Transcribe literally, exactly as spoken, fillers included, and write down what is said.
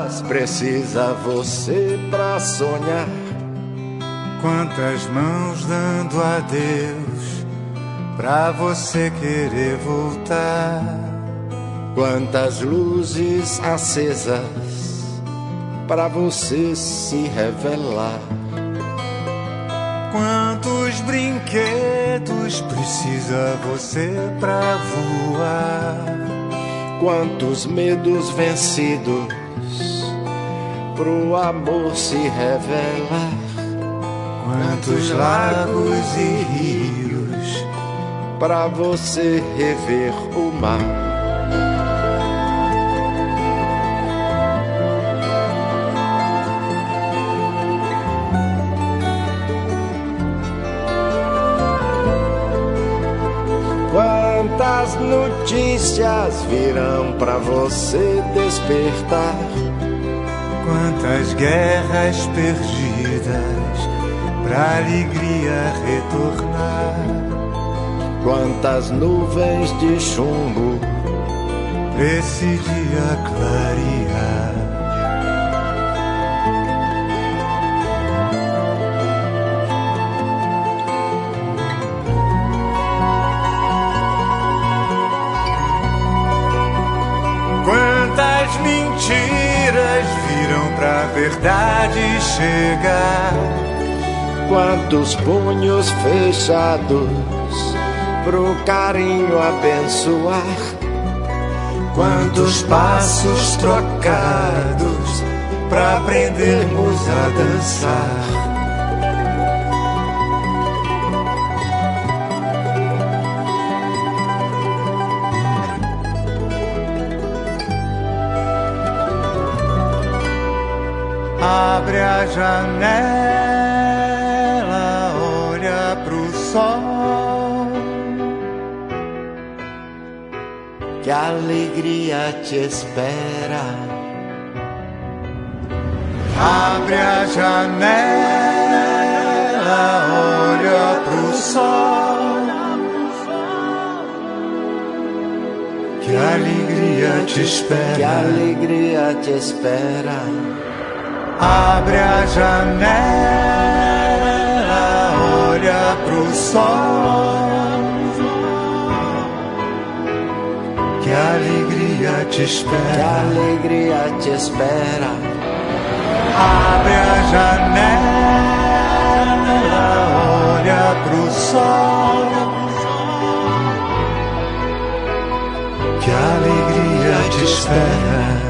horas precisa você pra sonhar? Quantas mãos dando adeus pra você querer voltar? Quantas luzes acesas pra você se revelar? Quantos brinquedos precisa você pra voar? Quantos medos vencidos pro amor se revelar? Quantos lagos e rios pra você rever o mar? Quantas notícias virão pra você despertar? Quantas guerras perdidas pra alegria retornar? Quantas nuvens de chumbo pra esse dia clarear? Quantas mentiras viram pra verdade chegar? Quantos punhos fechados pro carinho abençoar? Quantos passos trocados pra aprendermos a dançar? Abre a janela, olha pro sol, que a alegria te espera. Abre a janela, olha pro sol, que a alegria te espera. Que a alegria te espera. Abre a janela, olha pro sol, que a alegria te espera. Que a alegria te espera. Abre a janela, olha pro sol, que a alegria te espera.